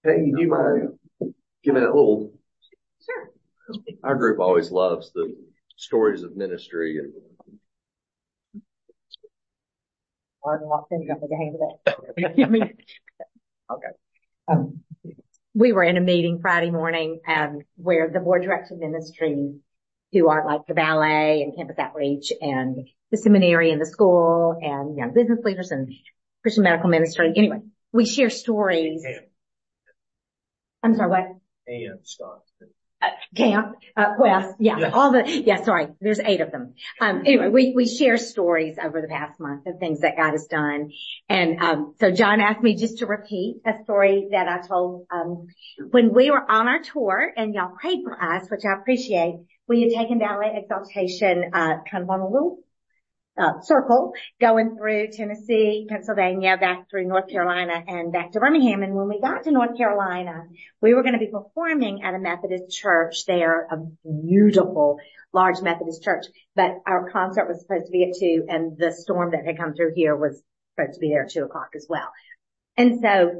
Hey, do you mind giving a little? Sure. Our group always loves the stories of ministry, and Martin walked in, got me the hang of it. Okay. We were in a meeting Friday morning, where the board directed ministry, who are like the ballet and campus outreach and the seminary and the school and young business leaders and Christian medical ministry. Anyway, we share stories. I'm sorry, what? and Scott. Camp, Quest, sorry, there's 8 of them. Anyway, we share stories over the past month of things that God has done. And, so John asked me just to repeat a story that I told, when we were on our tour and y'all prayed for us, which I appreciate. We had taken Ballet Exaltation, kind of on a little circle going through Tennessee, Pennsylvania, back through North Carolina and back to Birmingham. And when we got to North Carolina, we were going to be performing at a Methodist church there, a beautiful, large Methodist church. But our concert was supposed to be at 2, and the storm that had come through here was supposed to be there at 2:00 as well. And so,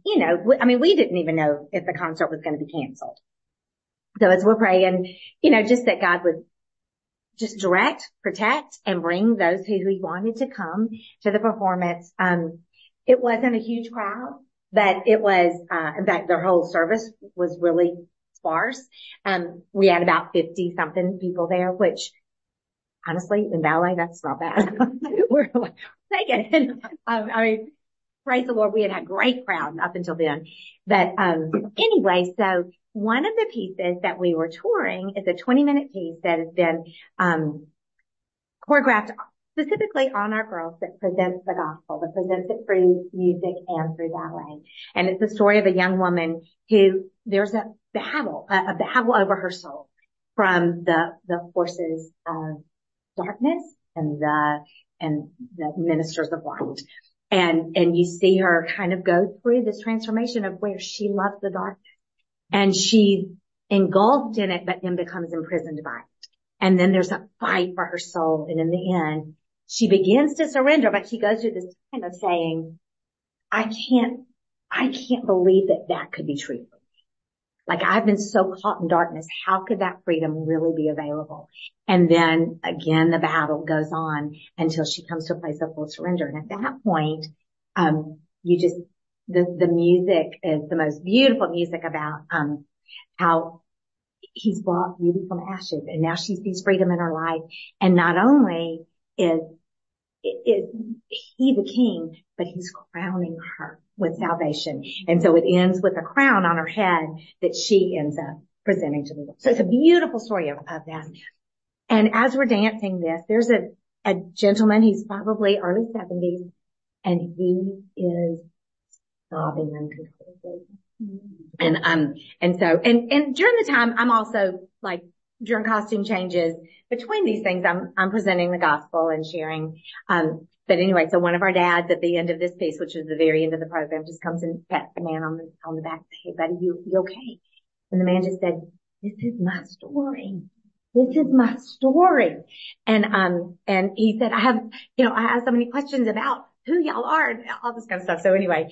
we didn't even know if the concert was going to be canceled. So as we're praying, just that God would just direct, protect, and bring those who we wanted to come to the performance. It wasn't a huge crowd, but it was, in fact, their whole service was really sparse. We had about 50 something people there, which honestly, in ballet, that's not bad. We're like, take it. Praise the Lord. We had a great crowd up until then. But, anyway, so one of the pieces that we were touring is a 20-minute piece that has been, choreographed specifically on our girls that presents the gospel, that presents it through music and through ballet. And it's the story of a young woman who there's a battle over her soul from the forces of darkness and the ministers of light. And you see her kind of go through this transformation of where she loves the darkness and she's engulfed in it, but then becomes imprisoned by it. And then there's a fight for her soul. And in the end, she begins to surrender, but she goes through this time of saying, I can't believe that could be true for me. Like, I've been so caught in darkness. How could that freedom really be available? And then again, the battle goes on until she comes to a place of full surrender. And at that point, the music is the most beautiful music about, how he's brought beauty from ashes, and now she sees freedom in her life. And not only is he the king, but he's crowning her with salvation. And so it ends with a crown on her head that she ends up presenting to the world. So it's a beautiful story of that. And as we're dancing this, there's a gentleman, he's probably early 70s, and he is sobbing uncontrollably. And during the time, I'm also like, during costume changes between these things, I'm presenting the gospel and sharing. But anyway, so one of our dads at the end of this piece, which is the very end of the program, just comes and pats the man on the back and says, "Hey buddy, you okay?" And the man just said, "This is my story. This is my story." And he said, I have so many questions about who y'all are and all this kind of stuff. So anyway,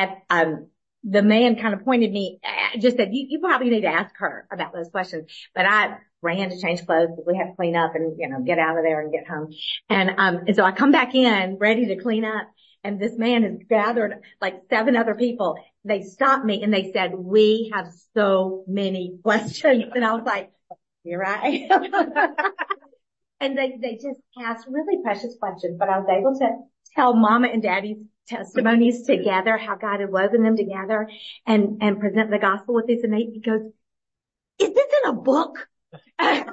the man kind of pointed me, just said, you probably need to ask her about those questions. But I ran to change clothes because we had to clean up and, get out of there and get home. And so I come back in ready to clean up, and this man has gathered like 7 other people. They stopped me and they said, "We have so many questions." And I was like, "You're right." And they just asked really precious questions, but I was able to tell Mama and Daddy's testimonies together, how God had woven them together, and present the gospel with this. And he goes, "Is this in a book?" Like,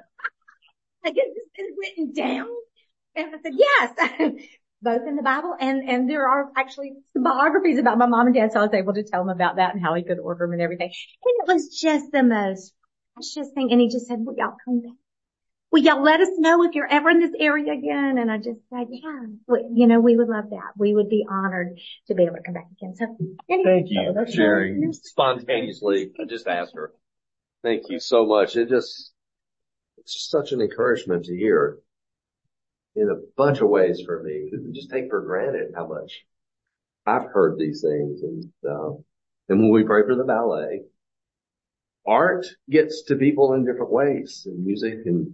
"Is this written down?" And I said, "Yes." Both in the Bible and there are actually some biographies about my mom and dad. So I was able to tell him about that and how he could order them and everything. And it was just the most precious thing. And he just said, "Will y'all come back? Will y'all let us know if you're ever in this area again?" And I just said, "Yeah, we would love that. We would be honored to be able to come back again." So anyway, Thank you for sharing spontaneously. I just asked her. Thank you so much. It's just such an encouragement to hear in a bunch of ways for me. We just take for granted how much I've heard these things, and And when we pray for the ballet, art gets to people in different ways, and music, and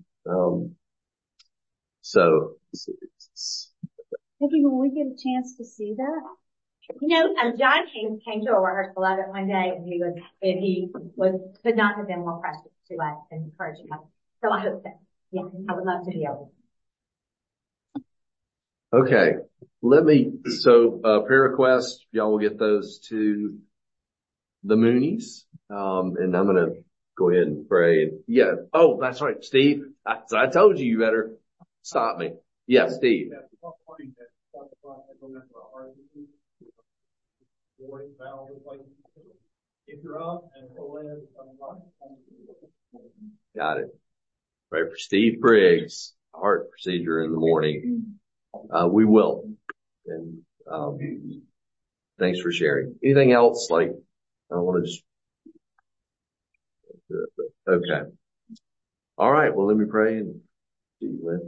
so it's Maybe when we get a chance to see that. John came to a rehearsal of it one day, and he could not have been more precious to us and encouraging us. So I hope that, yeah, I would love to be able to. okay. Prayer requests, y'all will get those to the Moonies. And I'm going to go ahead and pray. Yeah. Oh, that's right, Steve. I told you better stop me. Yeah, Steve. Got it. Pray for Steve Briggs, heart procedure in the morning. We will. And, thanks for sharing. Anything else? I want to just, okay. All right. Well, let me pray and see you later.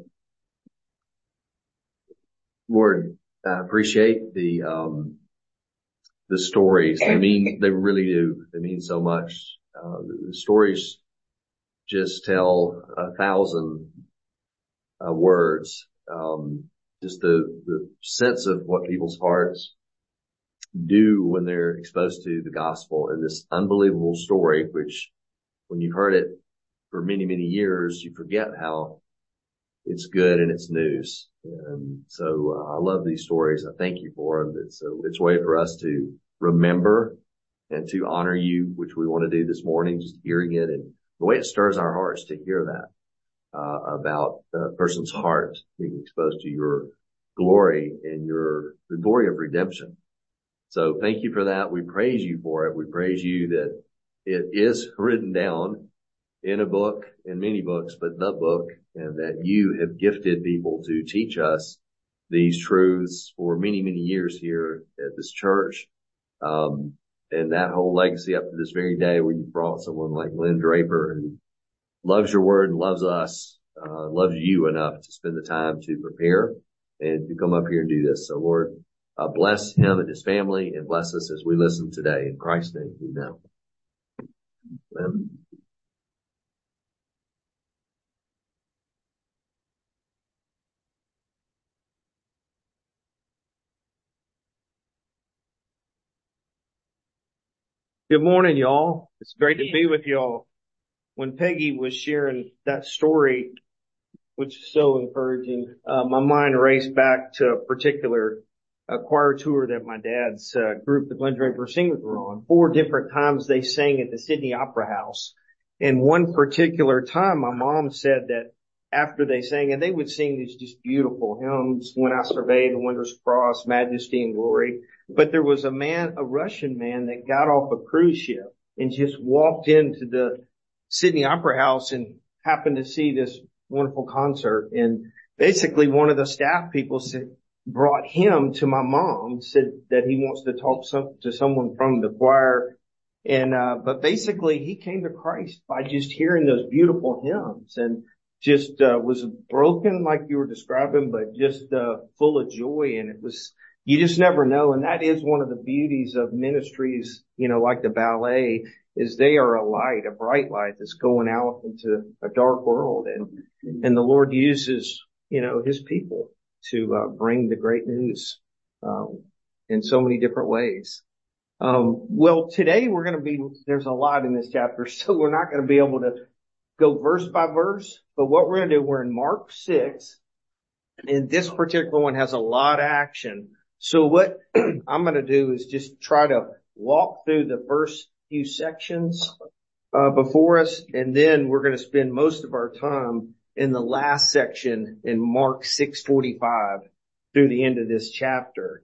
Lord, I appreciate the stories. They really do. They mean so much. The stories just tell 1,000 words. Just the sense of what people's hearts do when they're exposed to the gospel and this unbelievable story, which when you've heard it for many, many years, you forget how it's good and it's news. And so I love these stories. I thank you for them. It's a way for us to remember and to honor you, which we want to do this morning, just hearing it and the way it stirs our hearts to hear that. About a person's heart being exposed to your glory and the glory of redemption. So thank you for that. We praise you for it. We praise you that it is written down in a book, in many books, but the book, and that you have gifted people to teach us these truths for many, many years here at this church. And that whole legacy up to this very day where you brought someone like Lynn Draper who loves your word and loves us, loves you enough to spend the time to prepare and to come up here and do this. So Lord, bless him and his family and bless us as we listen today. In Christ's name, amen. Good morning, y'all. It's great to be with y'all. When Peggy was sharing that story, which is so encouraging, my mind raced back to a particular choir tour that my dad's group, the Glen Draper Singers, were on. 4 different times they sang at the Sydney Opera House. And one particular time, my mom said that after they sang, and they would sing these just beautiful hymns, When I Survey the Wondrous Cross, Majesty and Glory. But there was a Russian man that got off a cruise ship and just walked into the Sydney Opera House and happened to see this wonderful concert. And basically one of the staff people brought him to my mom, said that he wants to talk to someone from the choir. And, but basically he came to Christ by just hearing those beautiful hymns and just, was broken like you were describing, but just, full of joy. And you just never know. And that is one of the beauties of ministries, like the ballet, is they are a light, a bright light that's going out into a dark world. And the Lord uses, his people to, bring the great news, in so many different ways. Well, today there's a lot in this chapter, so we're not going to be able to go verse by verse, but what we're going to do, we're in Mark 6, and this particular one has a lot of action. So what I'm going to do is just try to walk through the first few sections before us, and then we're going to spend most of our time in the last section in Mark 6:45 through the end of this chapter.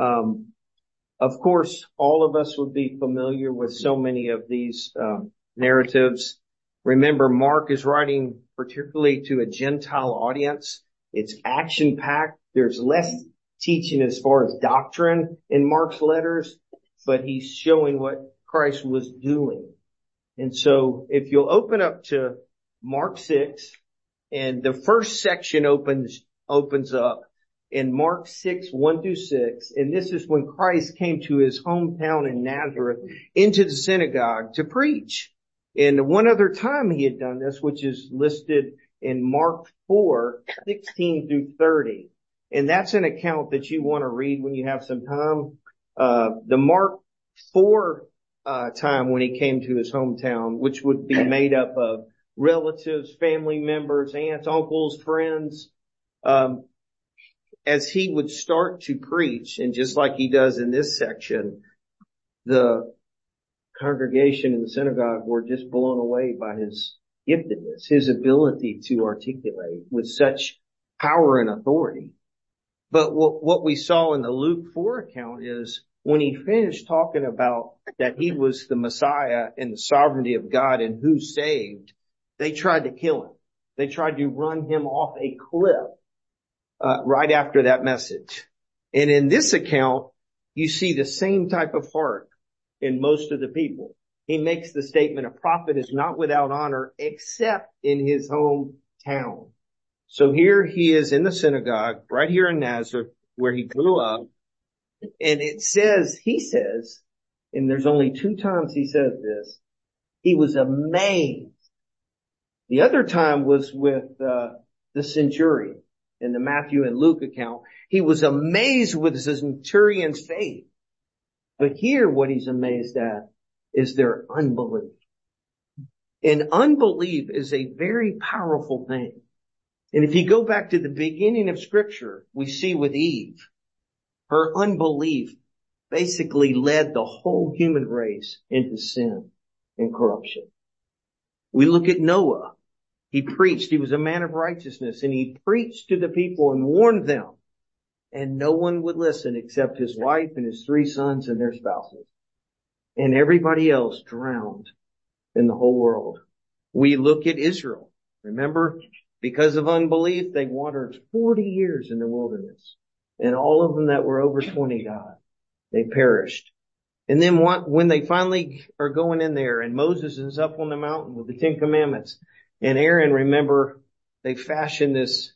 Of course, all of us would be familiar with so many of these narratives. Remember, Mark is writing particularly to a Gentile audience. It's action-packed. There's less teaching as far as doctrine in Mark's letters, but he's showing what Christ was doing. And so if you'll open up to Mark 6, and the first section opens up in Mark 6:1-6. And this is when Christ came to his hometown in Nazareth into the synagogue to preach. And one other time he had done this, which is listed in Mark 4:16-30. And that's an account that you want to read when you have some time. The Mark 4 time when he came to his hometown, which would be made up of relatives, family members, aunts, uncles, friends, as he would start to preach, and just like he does in this section, the congregation in the synagogue were just blown away by his giftedness, his ability to articulate with such power and authority. But what we saw in the Luke 4 account is when he finished talking about that he was the Messiah and the sovereignty of God and who saved, they tried to kill him. They tried to run him off a cliff right after that message. And in this account, you see the same type of heart in most of the people. He makes the statement, a prophet is not without honor except in his hometown. So here he is in the synagogue, right here in Nazareth, where he grew up. And it says, he says, and there's only 2 times he says this, he was amazed. The other time was with the centurion in the Matthew and Luke account. He was amazed with the centurion's faith. But here what he's amazed at is their unbelief. And unbelief is a very powerful thing. And if you go back to the beginning of Scripture, we see with Eve, her unbelief basically led the whole human race into sin and corruption. We look at Noah. He preached. He was a man of righteousness, and he preached to the people and warned them. And no one would listen except his wife and his 3 sons and their spouses. And everybody else drowned in the whole world. We look at Israel. Remember, because of unbelief, they wandered 40 years in the wilderness. And all of them that were over 20 died. They perished. And then when they finally are going in there, and Moses is up on the mountain with the 10 Commandments, and Aaron, remember, they fashioned this,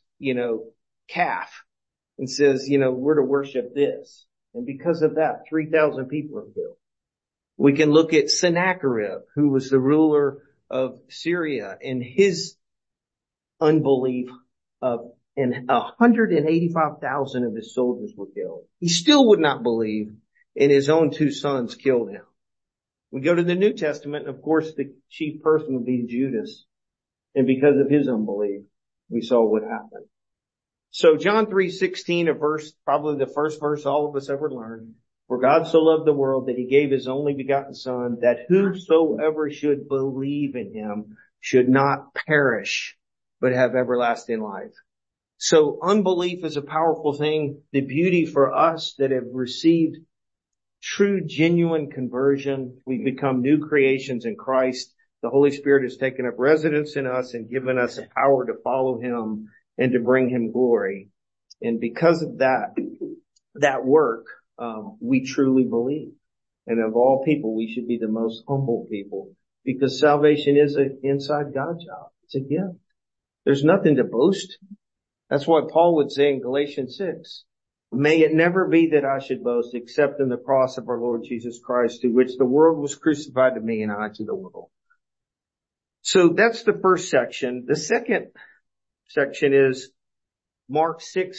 calf and says, we're to worship this. And because of that, 3,000 people are killed. We can look at Sennacherib, who was the ruler of Syria, and his unbelief and 185,000 of his soldiers were killed. He still would not believe, and his own 2 sons killed him. We go to the New Testament, and of course the chief person would be Judas. And because of his unbelief, we saw what happened. So John 3:16, a verse, probably the first verse all of us ever learned. For God so loved the world that he gave his only begotten Son, that whosoever should believe in him should not perish, but have everlasting life. So unbelief is a powerful thing. The beauty for us that have received true, genuine conversion, we become new creations in Christ. The Holy Spirit has taken up residence in us and given us the power to follow him and to bring him glory. And because of that work, we truly believe. And of all people, we should be the most humble people, because salvation is an inside God job. It's a gift. There's nothing to boast. That's what Paul would say in Galatians 6. May it never be that I should boast except in the cross of our Lord Jesus Christ, to which the world was crucified to me and I to the world. So that's the first section. The second section is Mark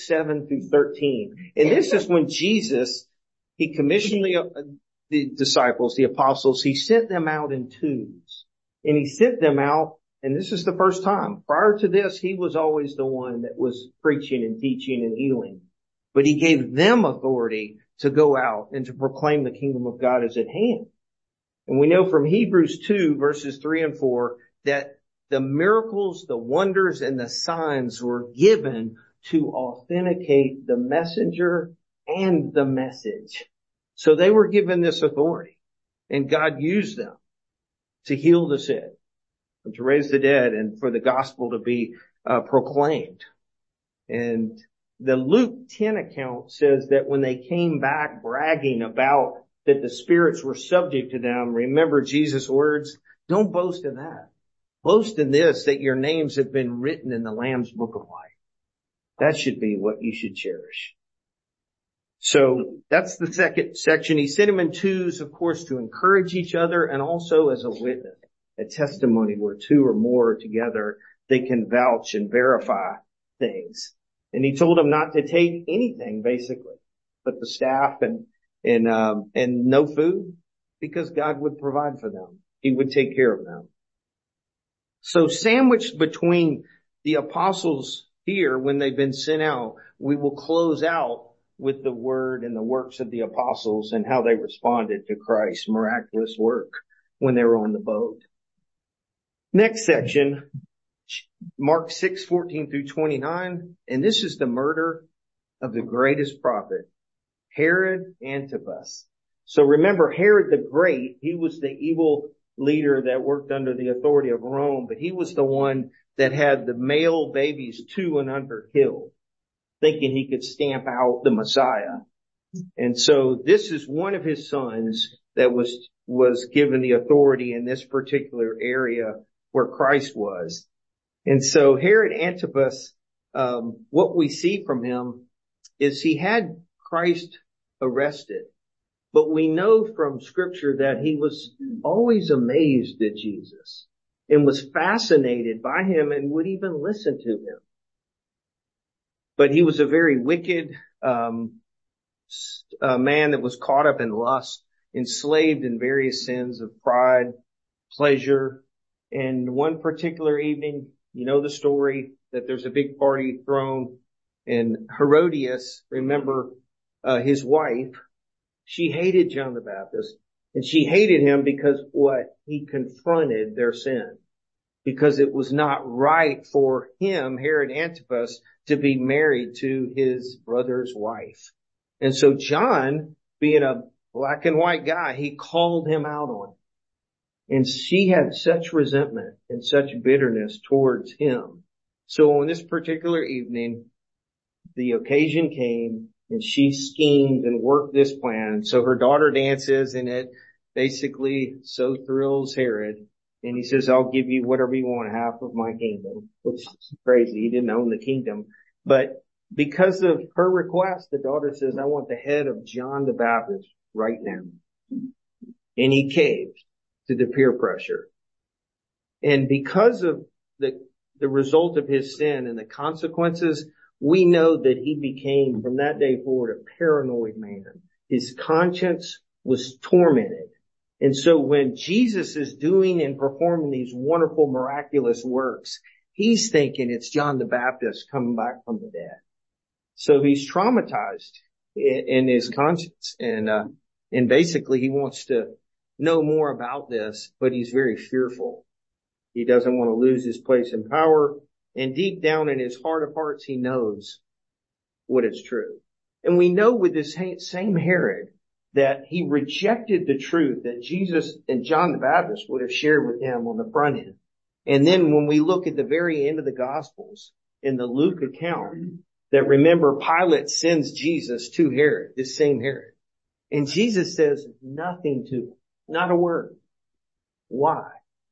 6:7-13. And this is when Jesus, he commissioned the disciples, the apostles, he sent them out in twos. And he sent them out, and this is the first time. Prior to this, he was always the one that was preaching and teaching and healing. But he gave them authority to go out and to proclaim the kingdom of God is at hand. And we know from Hebrews 2:3-4, that the miracles, the wonders, and the signs were given to authenticate the messenger and the message. So they were given this authority, and God used them to heal the sick, and to raise the dead, and for the gospel to be proclaimed. And the Luke 10 account says that when they came back bragging about that the spirits were subject to them, remember Jesus' words, don't boast in that. Boast in this, that your names have been written in the Lamb's book of life. That should be what you should cherish. So that's the second section. He sent them in twos, of course, to encourage each other and also as a witness, a testimony where two or more are together, they can vouch and verify things. And he told them not to take anything, basically, but the staff and no food, because God would provide for them. He would take care of them. So sandwiched between the apostles here, when they've been sent out, we will close out with the word and the works of the apostles and how they responded to Christ's miraculous work when they were on the boat. Next section, Mark 6:14 through 29, and this is the murder of the greatest prophet, Herod Antipas. So remember, Herod the Great, he was the evil leader that worked under the authority of Rome, but he was the one that had the male babies 2 and under killed, thinking he could stamp out the Messiah. And so this is one of his sons that was given the authority in this particular area where Christ was. And so Herod Antipas, what we see from him is he had Christ arrested. But we know from scripture that he was always amazed at Jesus and was fascinated by him and would even listen to him. But he was a very wicked man that was caught up in lust, enslaved in various sins of pride, pleasure. And one particular evening, you know the story, that there's a big party thrown, and Herodias, remember his wife, she hated John the Baptist, and she hated him because he confronted their sin. Because it was not right for him, Herod Antipas, to be married to his brother's wife. And so John, being a black and white guy, he called him out on it. And she had such resentment and such bitterness towards him. So on this particular evening, the occasion came, and she schemed and worked this plan. So her daughter dances, and it basically so thrills Herod. And he says, I'll give you whatever you want, half of my kingdom, which is crazy. He didn't own the kingdom. But because of her request, the daughter says, I want the head of John the Baptist right now. And he caved to the peer pressure. And because of the result of his sin and the consequences, we know that he became, from that day forward, a paranoid man. His conscience was tormented. And so when Jesus is doing and performing these wonderful, miraculous works, he's thinking it's John the Baptist coming back from the dead. So he's traumatized in his conscience. And basically he wants to know more about this, but he's very fearful. He doesn't want to lose his place in power. And deep down in his heart of hearts, he knows what is true. And we know with this same Herod that he rejected the truth that Jesus and John the Baptist would have shared with him on the front end. And then when we look at the very end of the Gospels in the Luke account, that remember Pilate sends Jesus to Herod, this same Herod. And Jesus says nothing to him, not a word. Why?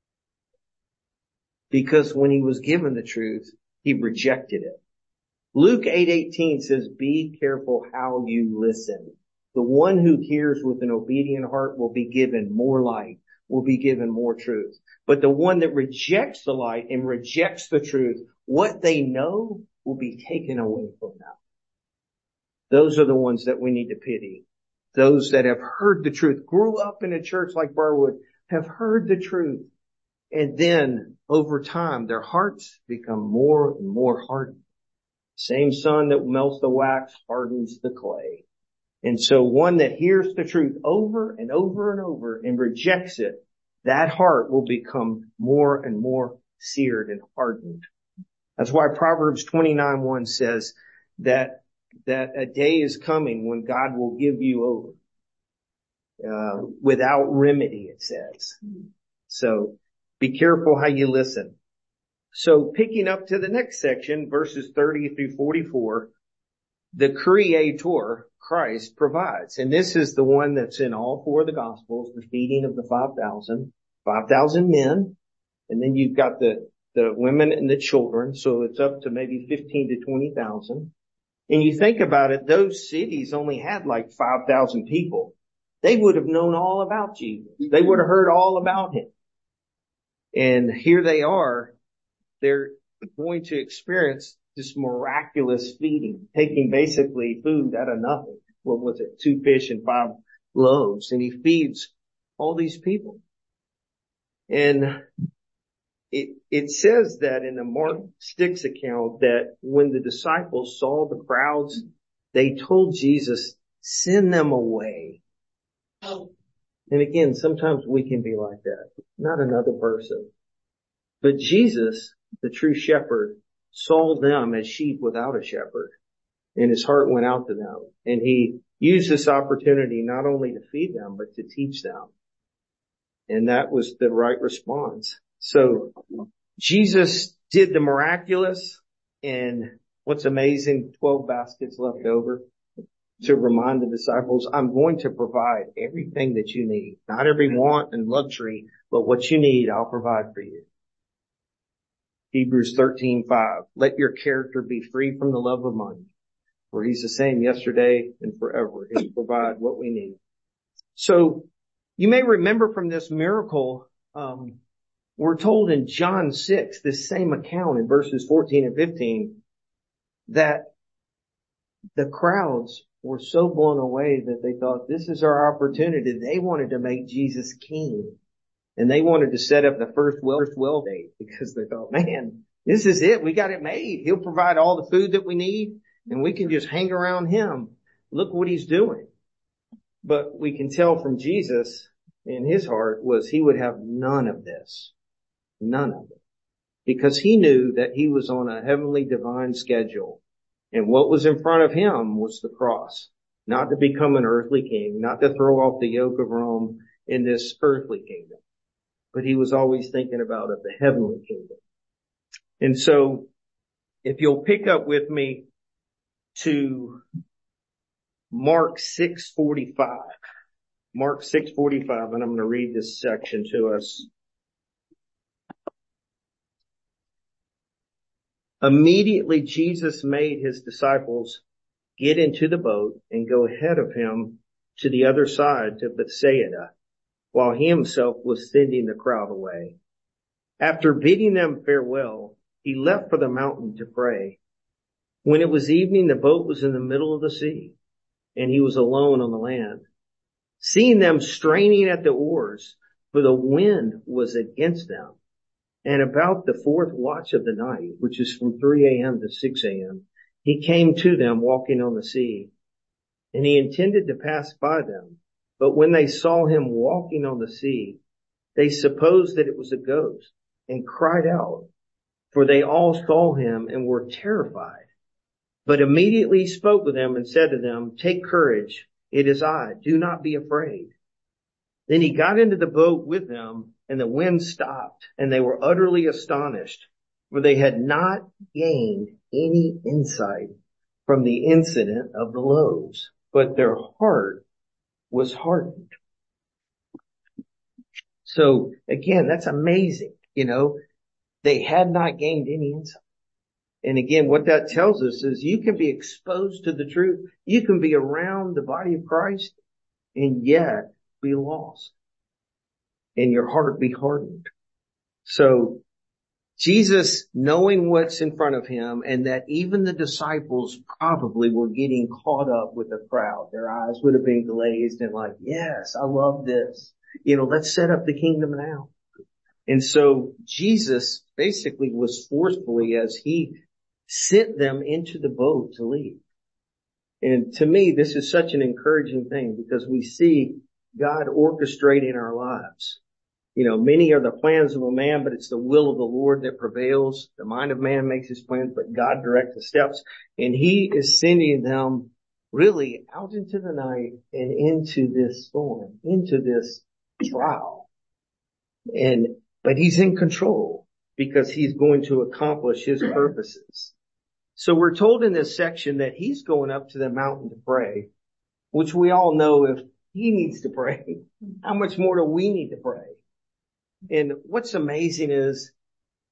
Because when he was given the truth, he rejected it. Luke 8:18 says, be careful how you listen. The one who hears with an obedient heart will be given more light, will be given more truth. But the one that rejects the light and rejects the truth, what they know will be taken away from them. Those are the ones that we need to pity. Those that have heard the truth, grew up in a church like Barwood, have heard the truth. And then over time, their hearts become more and more hardened. Same sun that melts the wax hardens the clay. And so one that hears the truth over and over and over and rejects it, that heart will become more and more seared and hardened. That's why Proverbs 29:1 says that a day is coming when God will give you over without remedy, it says. So be careful how you listen. So picking up to the next section, verses 30 through 44, the Creator, Christ, provides. And this is the one that's in all four of the Gospels, the feeding of the 5,000 men. And then you've got the the women and the children. So it's up to maybe 15 to 20,000. And you think about it, those cities only had like 5,000 people. They would have known all about Jesus. They would have heard all about him. And here they are. They're going to experience this miraculous feeding, taking basically food out of nothing. What was it? 2 fish and 5 loaves. And he feeds all these people. And it says that in the Mark 6 account that when the disciples saw the crowds, they told Jesus, send them away. And again, sometimes we can be like that. Not another person. But Jesus, the true shepherd, saw them as sheep without a shepherd. And his heart went out to them. And he used this opportunity not only to feed them, but to teach them. And that was the right response. So Jesus did the miraculous, and what's amazing, 12 baskets left over to remind the disciples, I'm going to provide everything that you need. Not every want and luxury, but what you need, I'll provide for you. Hebrews 13:5. Let your character be free from the love of money, for he's the same yesterday and forever. He'll provide what we need. So you may remember from this miracle, we're told in John 6, this same account in verses 14 and 15, that the crowds were so blown away that they thought, this is our opportunity. They wanted to make Jesus king. And they wanted to set up the first well date because they thought, man, this is it. We got it made. He'll provide all the food that we need and we can just hang around him. Look what he's doing. But we can tell from Jesus in his heart was he would have none of this. None of it. Because he knew that he was on a heavenly divine schedule. And what was in front of him was the cross. Not to become an earthly king, not to throw off the yoke of Rome in this earthly kingdom. But he was always thinking about the heavenly kingdom. And so, if you'll pick up with me to Mark 6:45. Mark 6:45, and I'm going to read this section to us. Immediately Jesus made his disciples get into the boat and go ahead of him to the other side to Bethsaida, while he himself was sending the crowd away. After bidding them farewell, he left for the mountain to pray. When it was evening, the boat was in the middle of the sea, and he was alone on the land. Seeing them straining at the oars, for the wind was against them, and about the 4th watch of the night, which is from 3 a.m. to 6 a.m., he came to them walking on the sea, and he intended to pass by them. But when they saw him walking on the sea, they supposed that it was a ghost and cried out, for they all saw him and were terrified. But immediately he spoke with them and said to them, take courage, it is I, do not be afraid. Then he got into the boat with them, and the wind stopped, and they were utterly astonished, for they had not gained any insight from the incident of the loaves, but their heart was hardened. So again, that's amazing. They had not gained any insight. And again, what that tells us is you can be exposed to the truth. You can be around the body of Christ and yet be lost and your heart be hardened. So Jesus, knowing what's in front of him and that even the disciples probably were getting caught up with the crowd. Their eyes would have been glazed and like, yes, I love this. Let's set up the kingdom now. And so Jesus basically was forcefully, as he sent them into the boat to leave. And to me, this is such an encouraging thing because we see God orchestrating our lives. Many are the plans of a man, but it's the will of the Lord that prevails. The mind of man makes his plans, but God directs the steps. And he is sending them really out into the night and into this storm, into this trial. But he's in control because he's going to accomplish his purposes. So we're told in this section that he's going up to the mountain to pray, which we all know if he needs to pray, how much more do we need to pray? And what's amazing is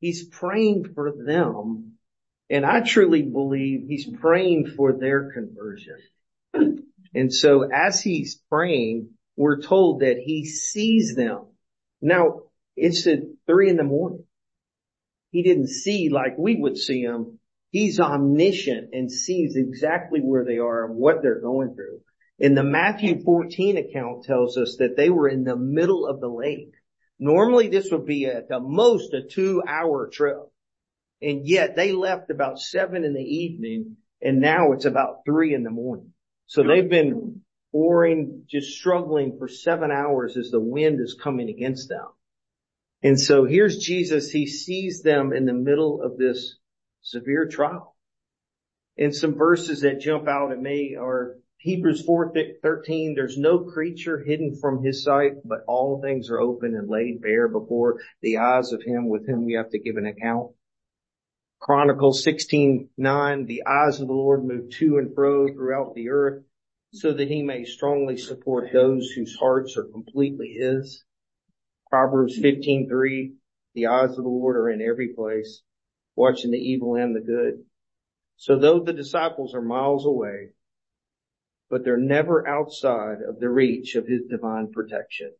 He's praying for them. And I truly believe he's praying for their conversion. And so as he's praying, we're told that he sees them. Now, it's at 3 a.m. He didn't see like we would see them. He's omniscient and sees exactly where they are and what they're going through. And the Matthew 14 account tells us that they were in the middle of the lake. Normally this would be at the most a 2-hour trip. And yet they left about 7 p.m. and now it's about 3 a.m. So they've been oaring, just struggling for 7 hours as the wind is coming against them. And so here's Jesus. He sees them in the middle of this severe trial. And some verses that jump out at me are Hebrews 4:13. There's no creature hidden from his sight, but all things are open and laid bare before the eyes of him with whom we have to give an account. Chronicles 16:9, the eyes of the Lord move to and fro throughout the earth so that he may strongly support those whose hearts are completely his. Proverbs 15:3, the eyes of the Lord are in every place, watching the evil and the good. So though the disciples are miles away, but they're never outside of the reach of his divine protection.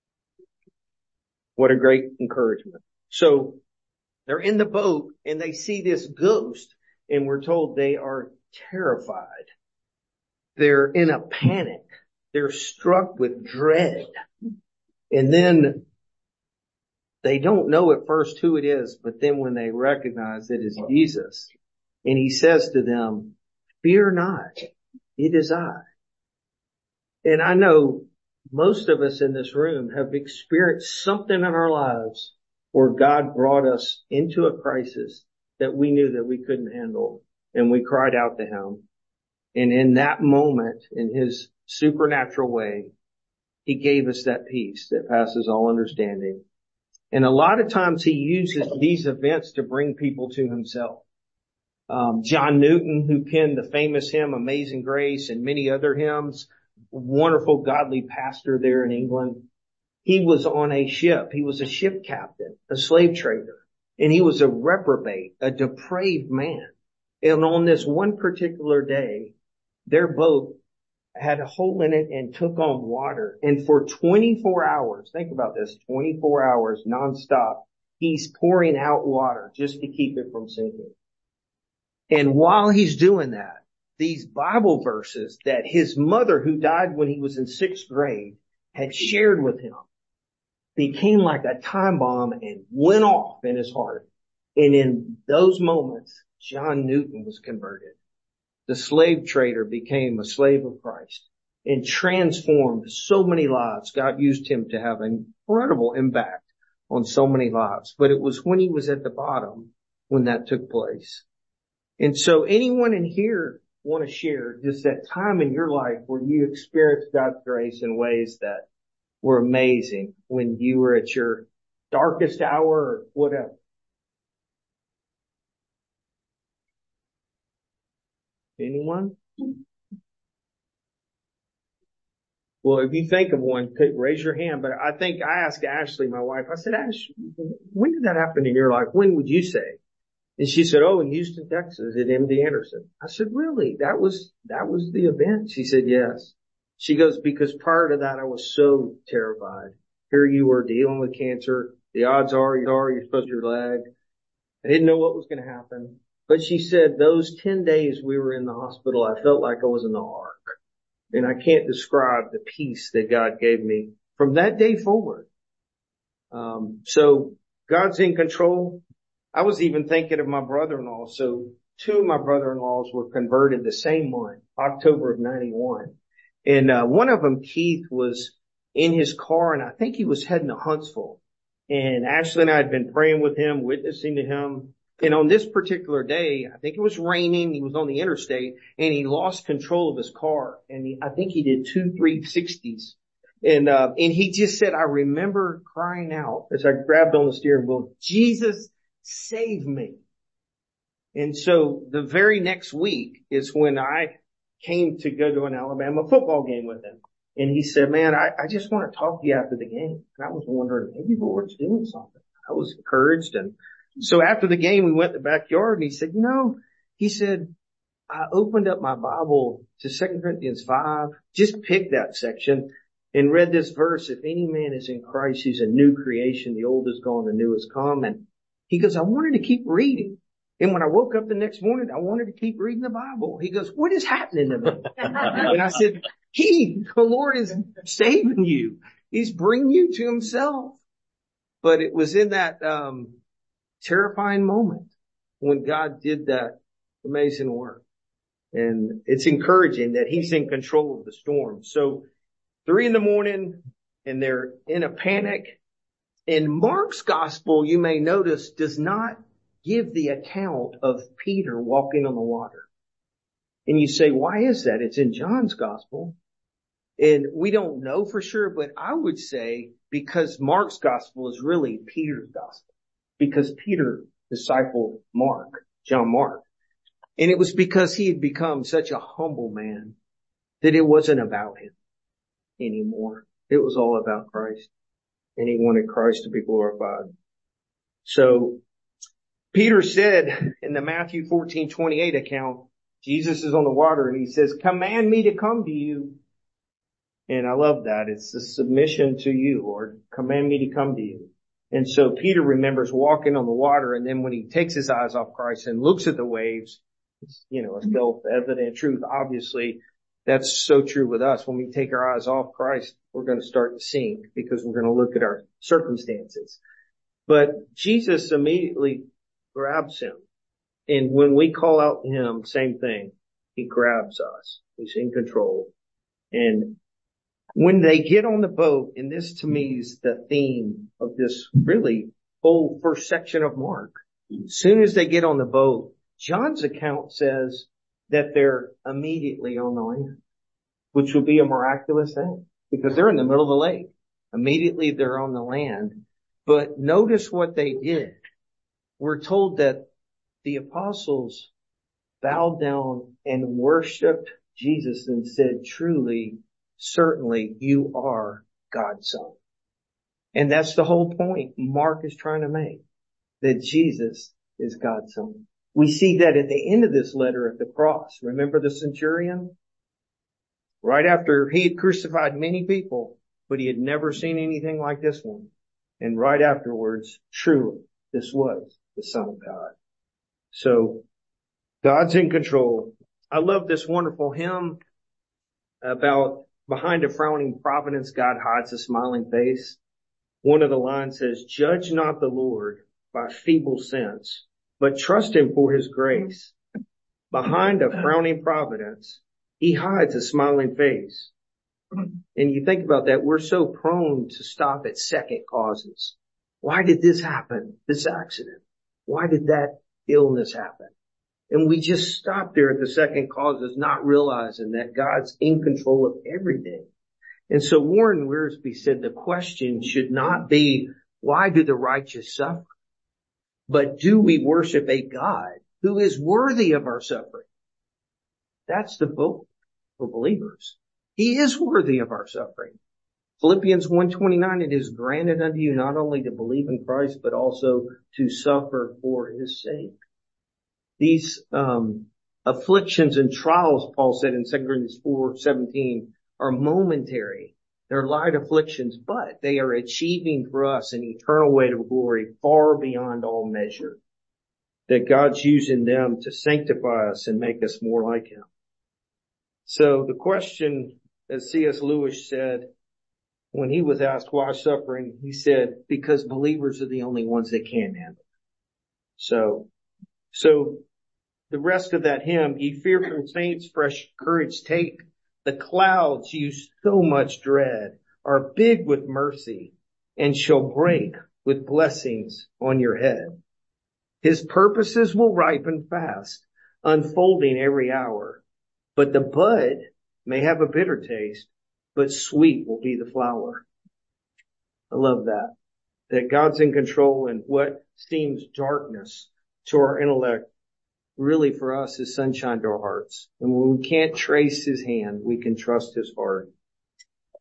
What a great encouragement. So they're in the boat and they see this ghost and we're told they are terrified. They're in a panic. They're struck with dread. And then they don't know at first who it is, but then when they recognize it is Jesus, and he says to them, "Fear not, it is I." And I know most of us in this room have experienced something in our lives where God brought us into a crisis that we knew that we couldn't handle, and we cried out to him. And in that moment, in his supernatural way, he gave us that peace that passes all understanding. And a lot of times he uses these events to bring people to himself. John Newton, who penned the famous hymn Amazing Grace and many other hymns, wonderful godly pastor there in England. He was on a ship. He was a ship captain, a slave trader, and he was a reprobate, a depraved man. And on this one particular day, their boat had a hole in it and took on water. And for 24 hours, think about this, 24 hours nonstop, he's pouring out water just to keep it from sinking. And while he's doing that, these Bible verses that his mother, who died when he was in 6th grade, had shared with him, became like a time bomb and went off in his heart. And in those moments, John Newton was converted. The slave trader became a slave of Christ and transformed so many lives. God used him to have an incredible impact on so many lives. But it was when he was at the bottom when that took place. And so anyone in here want to share just that time in your life where you experienced God's grace in ways that were amazing when you were at your darkest hour or whatever? Anyone? Well, if you think of one, raise your hand. But I think I asked Ashley, my wife, I said, Ash, when did that happen in your life? When would you say? And she said, oh, in Houston, Texas at MD Anderson. I said, really? That was the event? She said, yes. She goes, because prior to that, I was so terrified. Here you were dealing with cancer. The odds are you're supposed to your leg. I didn't know what was going to happen. But she said those 10 days we were in the hospital, I felt like I was in the ark. And I can't describe the peace that God gave me from that day forward. So God's in control. I was even thinking of my brother-in-law. So 2 of my brother-in-laws were converted the same month, October of 91. And one of them, Keith, was in his car, and I think he was heading to Huntsville. And Ashley and I had been praying with him, witnessing to him. And on this particular day, I think it was raining. He was on the interstate and he lost control of his car. And I think he did 2 360s. And he just said, I remember crying out as I grabbed on the steering wheel, Jesus, save me. And so the very next week is when I came to go to an Alabama football game with him. And he said, man, I just want to talk to you after the game. And I was wondering, maybe the Lord's doing something. I was encouraged, and So after the game, we went in the backyard and he said, he said, I opened up my Bible to 2 Corinthians 5, just picked that section and read this verse. If any man is in Christ, he's a new creation. The old is gone, the new has come. And he goes, I wanted to keep reading. And when I woke up the next morning, I wanted to keep reading the Bible. He goes, what is happening to me? And I said, the Lord is saving you. He's bringing you to himself. But it was in that, terrifying moment when God did that amazing work. And it's encouraging that he's in control of the storm. So 3 a.m, and they're in a panic. And Mark's gospel, you may notice, does not give the account of Peter walking on the water. And you say, why is that? It's in John's gospel. And we don't know for sure, but I would say because Mark's gospel is really Peter's gospel. Because Peter discipled John Mark. And it was because he had become such a humble man that it wasn't about him anymore. It was all about Christ. And he wanted Christ to be glorified. So Peter said in the Matthew 14:28 account, Jesus is on the water and he says, command me to come to you. And I love that. It's the submission to you, Lord. Command me to come to you. And so Peter remembers walking on the water, and then when he takes his eyes off Christ and looks at the waves, it's, a self-evident truth. Obviously, that's so true with us. When we take our eyes off Christ, we're going to start to sink because we're going to look at our circumstances. But Jesus immediately grabs him. And when we call out to him, same thing. He grabs us. He's in control. And when they get on the boat, and this to me is the theme of this really whole first section of Mark. As soon as they get on the boat, John's account says that they're immediately on the land, which would be a miraculous thing because they're in the middle of the lake. Immediately they're on the land. But notice what they did. We're told that the apostles bowed down and worshiped Jesus and said, truly, certainly you are God's son. And that's the whole point Mark is trying to make, that Jesus is God's son. We see that at the end of this letter at the cross. Remember the centurion? Right after he had crucified many people, but he had never seen anything like this one. And right afterwards, truly, this was the Son of God. So God's in control. I love this wonderful hymn about behind a frowning providence, God hides a smiling face. One of the lines says, judge not the Lord by feeble sense, but trust him for his grace. Behind a frowning providence, he hides a smiling face. And you think about that, we're so prone to stop at second causes. Why did this happen? This accident? Why did that illness happen? And we just stop there at the second causes, not realizing that God's in control of everything. And so Warren Wiersbe said the question should not be, why do the righteous suffer? But do we worship a God who is worthy of our suffering? That's the hope for believers. He is worthy of our suffering. Philippians 1:29, it is granted unto you not only to believe in Christ, but also to suffer for his sake. These afflictions and trials, Paul said in 2 Corinthians 4:17, are momentary. They're light afflictions, but they are achieving for us an eternal weight of glory far beyond all measure. That God's using them to sanctify us and make us more like him. So the question, as C.S. Lewis said, when he was asked why suffering, he said, because believers are the only ones that can handle it. So the rest of that hymn, ye fearful saints, fresh courage take. The clouds you so much dread are big with mercy and shall break with blessings on your head. His purposes will ripen fast, unfolding every hour. But the bud may have a bitter taste, but sweet will be the flower. I love that. That God's in control, and what seems darkness to our intellect really for us is sunshine to our hearts. And when we can't trace his hand, we can trust his heart.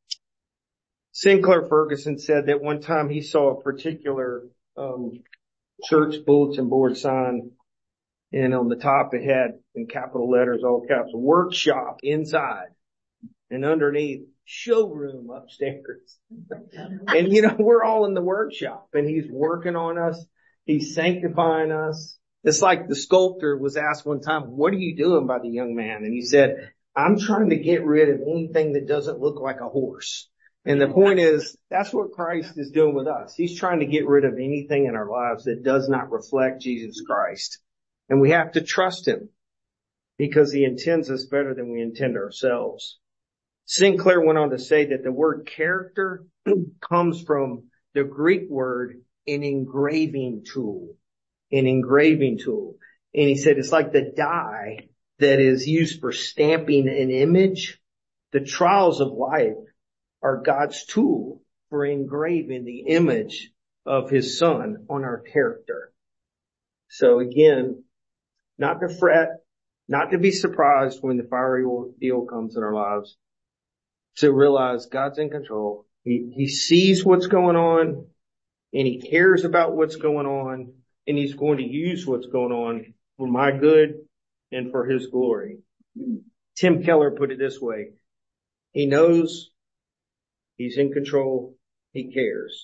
Sinclair Ferguson said that one time he saw a particular church bulletin board sign, and on the top it had in capital letters, all caps, workshop inside, and underneath showroom upstairs. And we're all in the workshop, and he's working on us. He's sanctifying us. It's like the sculptor was asked one time, what are you doing by the young man? And he said, I'm trying to get rid of anything that doesn't look like a horse. And the point is, that's what Christ is doing with us. He's trying to get rid of anything in our lives that does not reflect Jesus Christ. And we have to trust him because he intends us better than we intend ourselves. Sinclair went on to say that the word character comes from the Greek word an engraving tool. An engraving tool. And he said it's like the die that is used for stamping an image. The trials of life are God's tool for engraving the image of his son on our character. So again, not to fret, not to be surprised when the fiery ordeal comes in our lives, to realize God's in control. He sees what's going on, and he cares about what's going on, and he's going to use what's going on for my good and for his glory. Tim Keller put it this way. He knows, he's in control, he cares.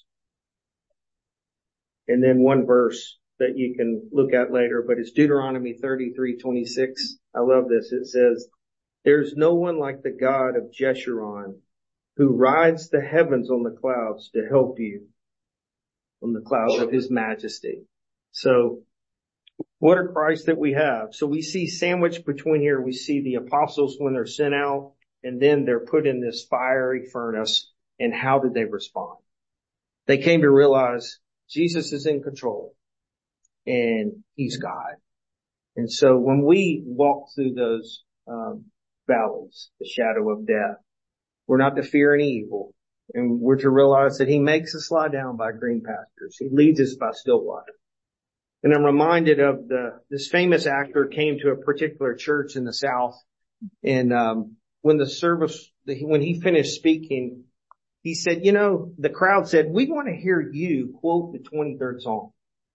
And then one verse that you can look at later, but it's Deuteronomy 33:26. I love this. It says, there's no one like the God of Jeshurun who rides the heavens on the clouds to help you on the clouds of his majesty. So what a Christ that we have. So we see sandwiched between here, we see the apostles when they're sent out, and then they're put in this fiery furnace. And how did they respond? They came to realize Jesus is in control and he's God. And so when we walk through those valleys, the shadow of death, we're not to fear any evil. And we're to realize that he makes us lie down by green pastures. He leads us by still water. And I'm reminded of this famous actor came to a particular church in the South. And when he finished speaking, he said, the crowd said, we want to hear you quote the 23rd Psalm.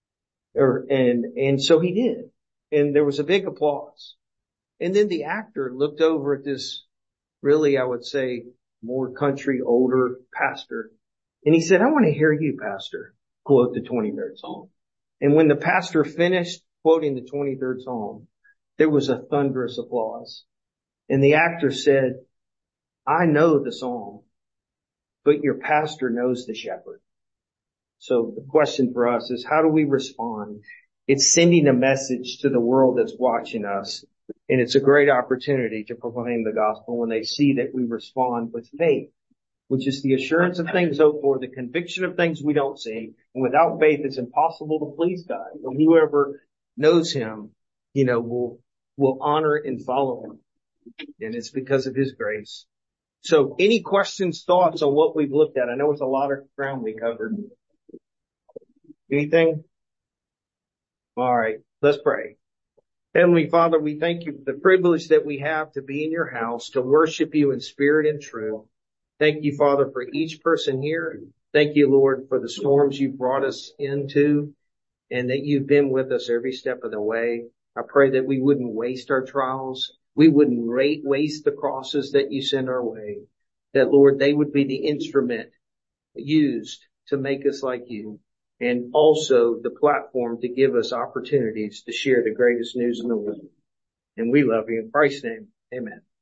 And so he did. And there was a big applause. And then the actor looked over at this really, I would say, more country, older pastor. And he said, I want to hear you, pastor, quote the 23rd Psalm. And when the pastor finished quoting the 23rd Psalm, there was a thunderous applause. And the actor said, I know the Psalm, but your pastor knows the shepherd. So the question for us is, how do we respond? It's sending a message to the world that's watching us. And it's a great opportunity to proclaim the gospel when they see that we respond with faith, which is the assurance of things hoped for, the conviction of things we don't see. And without faith, it's impossible to please God. And whoever knows him, will honor and follow him. And it's because of his grace. So any questions, thoughts on what we've looked at? I know it's a lot of ground we covered. Anything? All right, let's pray. Heavenly Father, we thank you for the privilege that we have to be in your house, to worship you in spirit and truth. Thank you, Father, for each person here. Thank you, Lord, for the storms you brought us into and that you've been with us every step of the way. I pray that we wouldn't waste our trials. We wouldn't waste the crosses that you send our way. That, Lord, they would be the instrument used to make us like you, and also the platform to give us opportunities to share the greatest news in the world. And we love you in Christ's name. Amen.